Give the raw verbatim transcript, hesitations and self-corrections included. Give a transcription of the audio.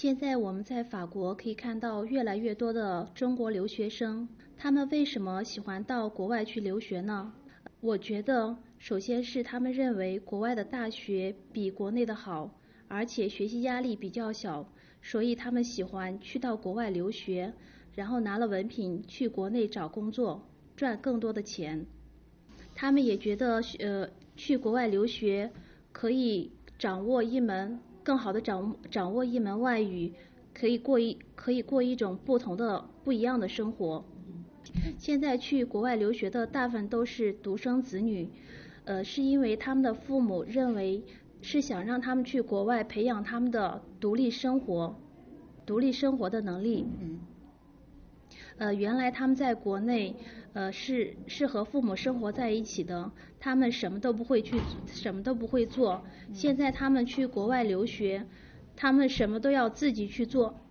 现在我们在法国可以看到越来越多的中国留学生，他们为什么喜欢到国外去留学呢？我觉得首先是他们认为国外的大学比国内的好，而且学习压力比较小，所以他们喜欢去到国外留学，然后拿了文凭去国内找工作，赚更多的钱。他们也觉得呃去国外留学可以掌握一门更好的掌掌握一门外语，可以过一可以过一种不同的不一样的生活。现在去国外留学的大部分都是独生子女，呃，是因为他们的父母认为是想让他们去国外培养他们的独立生活、独立生活的能力。 嗯。 呃，原来他们在国内，呃，是是和父母生活在一起的，他们什么都不会去，什么都不会做。现在他们去国外留学，他们什么都要自己去做。